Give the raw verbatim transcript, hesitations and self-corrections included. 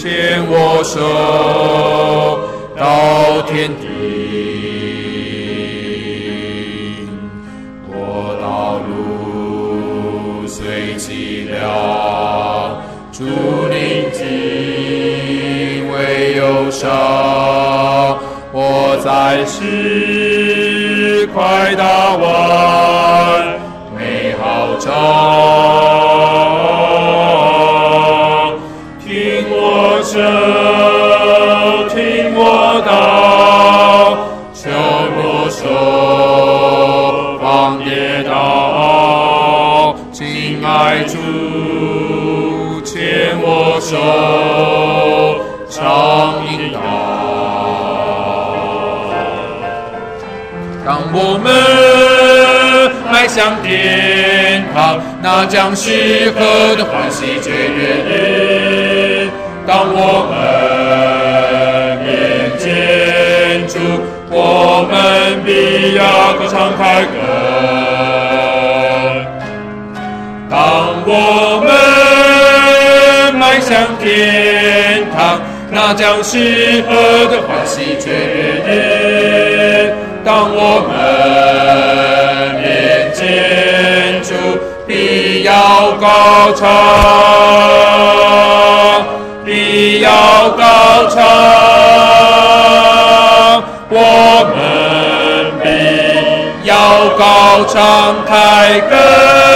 牵我手到天地。我道路虽寂寥，主宁静为忧伤。我在世快打完美好仗，听我手，听我道，求我手防跌倒。亲爱主，牵我手常引导。当我们迈向天堂，那将是何等欢喜雀跃日！当我们面见主，我们必要歌唱凯歌。当我们迈向天堂，那将是何等欢喜雀跃日！当我们面见主，必要高唱，必要高唱，我们必要高唱凯歌。